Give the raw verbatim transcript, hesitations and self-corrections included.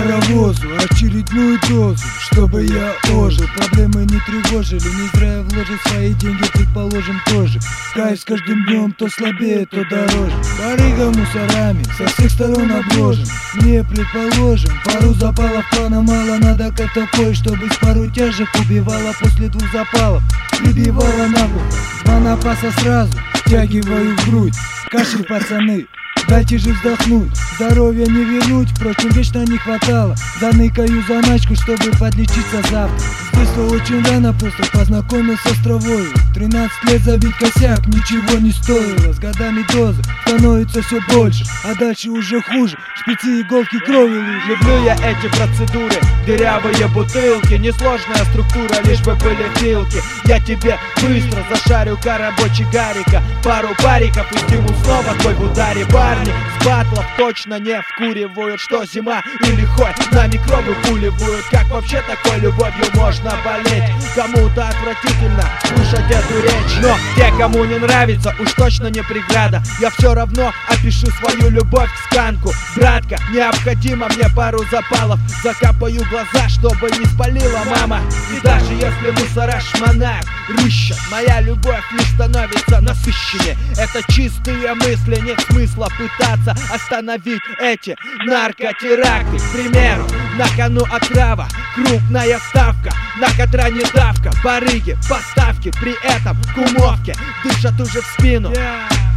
паровозу очередную дозу, чтобы я ожил. Проблемы не тревожили, не зря я вложил свои деньги, предположим, тоже. Кайф с каждым днем то слабее, то дороже. Барыга мусорами со всех сторон обложен. Мне, предположим, пару запалов плана мало. Надо как такой, чтобы с пару тяжек убивала после двух запалов. Прибивала нахуй, два напаса сразу втягиваю в грудь. Кашель, пацаны, дайте же вздохнуть. Здоровья не вернуть, впрочем, вечно не хватало. Заныкаю заначку, чтобы подлечиться завтра. С детства очень рано просто познакомился с травой. В тринадцать лет забить косяк ничего не стоило. С годами дозы становится все больше, а дальше уже хуже. Шпицы, иголки, крови лужи. Люблю я эти процедуры, дырявые бутылки. Несложная структура, лишь бы были филки. Я тебе быстро зашарю рабочий гарика. Пару париков и стимул снова твой в ударе. Парни с батлов точно не вкуривают, что зима или хоть на микробы пуливают. Как вообще такой любовью можно болеть? Кому-то отвратительно слушать эту речь, но те, кому не нравится, уж точно не преграда. Я все равно опишу свою любовь к сканку. Братка, необходимо мне пару запалов. Закапаю глаза, чтобы не спалила мама. И даже если мусора шмонах рыщат, моя любовь лишь становится насыщеннее. Это чистые мысли, нет смысла пытаться остановить эти наркотеракты. К примеру, на кону отрава, крупная ставка. На катра не давка, барыги, поставки. При этом кумовки дышат уже в спину.